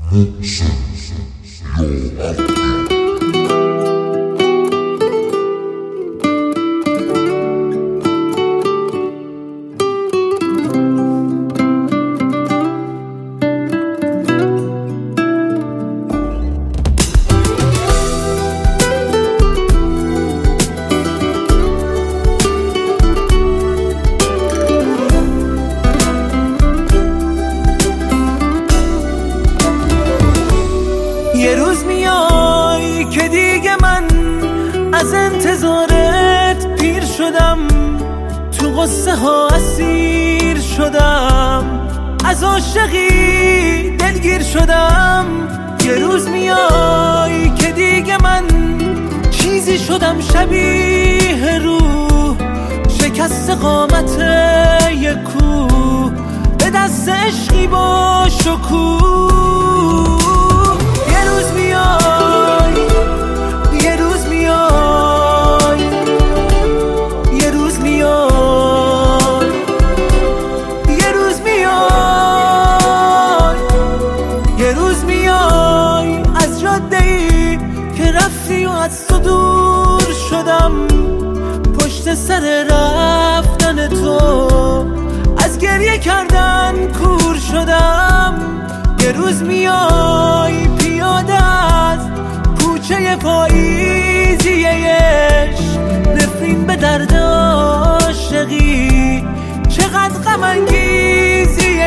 یه روز میای که دیگه من از انتظارت پیر شدم، تو قصه ها اسیر شدم، از عاشقی دلگیر شدم. یه روز میای که دیگه من چیزی شدم شبیه روح، شکست قامت یک کوه، به دست عشقی با شکوه. یه روز میای، یه روز میای، یه روز میای، یه روز میای، یه روز میای از جاده‌ای که رفتی و از تو دور شدم، پشت سر رفتن تو از گریه کردن کور شدم. یه روز میای پیاده از کوچه پاییزی عشق، نفرین به درد عاشقی، چقدر غم انگیزی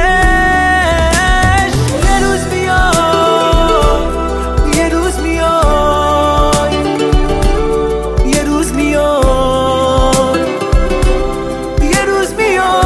عشق. یه روز میای، یه روز میای، یه روز میای، یه روز میای.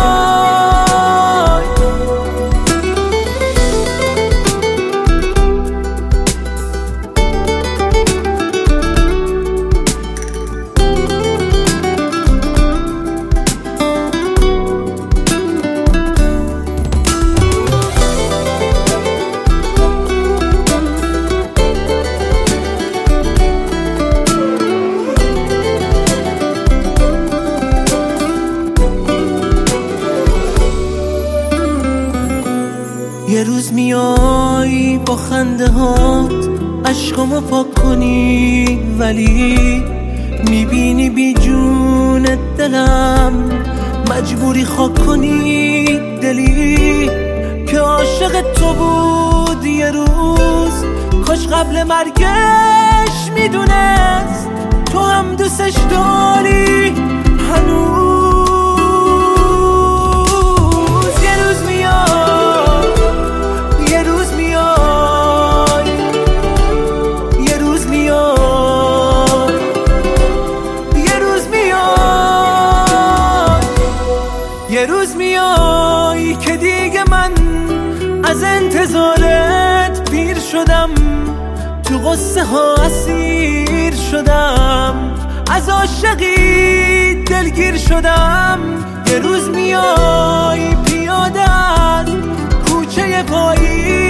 یه روز میای با خنده هات عشقامو پاک کنی، ولی میبینی بی جون دلم مجبوری خاک کنی دلی که عاشق تو بود. یه روز کاش قبل مرگش میدونست تو هم دوستش داری هنوز. یه روز میای که دیگه من از انتظارت پیر شدم، تو قصه ها اسیر شدم، از عاشقی دلگیر شدم. یه روز میای پیاده از کوچه پاییزی